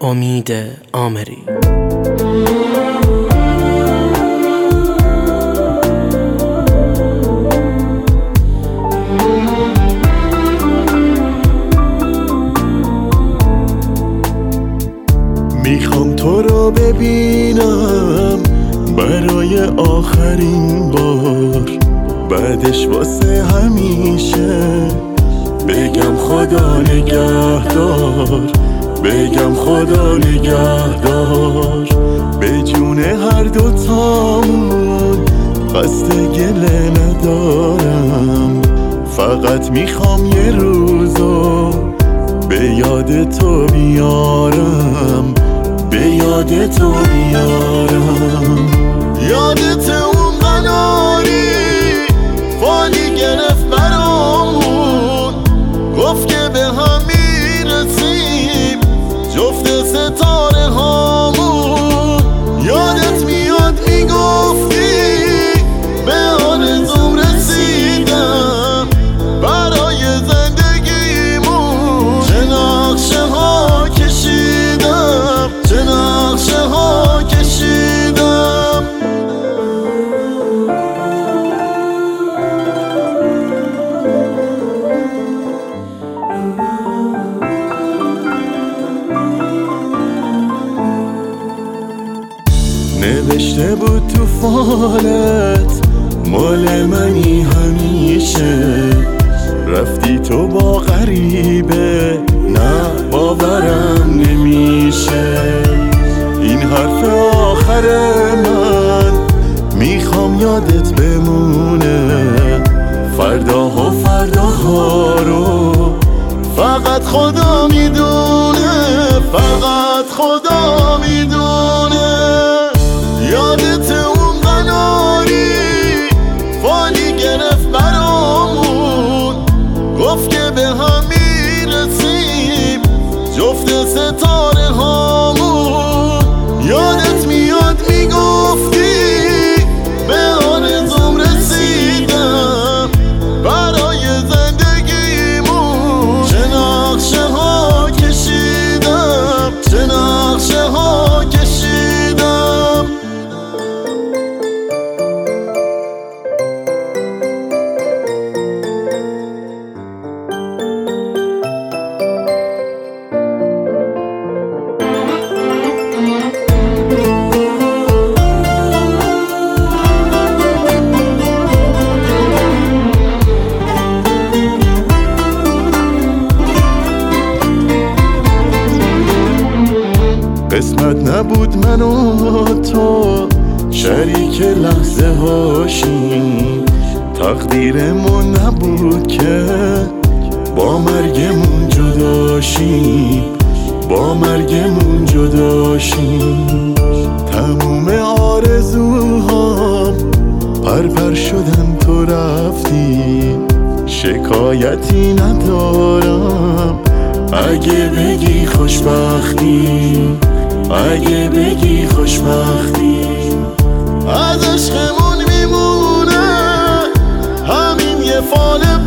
امید آمری. میخوام تو رو ببینم برای آخرین بار، بعدش واسه همیشه بگم خدا نگهدار، بگم خدا نگهدار. به جون هر دوتامون قصد گله ندارم، فقط میخوام یه روزو به یاد تو بیارم، به یاد تو بیارم. یادت اون قناری فالی گرفت برامون، گفت که به هم میرسیم جفت ستاره هامون. یادت میاد میگفتی به آرزوم رسیدم برای زندگیمون. چه نقشه ها کشیدم، چه نقشه ها کشیدم. نوشته بود تو فالت مال منی همیشه، رفتی تو با غریبه نه باورم نمیشه. این حرف آخر من میخوام یادت بمونه، فرداها فرداها رو فقط خدا میدونه، فقط خدا میدونه. یادت اون قناری فالی گرفت برامون، گفت که به هم میرسیم جفت ستاره هامون. یادت میاد میگفتی به آرزوم رسیدم برای زندگیمون. چه نقشه ها کشیدم، چه نقشه ها کشیدم. قسمت نبود من و تو شریک لحظه هاشیم، تقدیرمون نبود که با مرگمون جداشیم، با مرگمون جداشیم. تموم آرزوهام پرپر شدن تو رفتی، شکایتی ندارم اگه بگی خوشبختی، اگه بگی خوشبختی. از عشقمون میمونه همین یه فال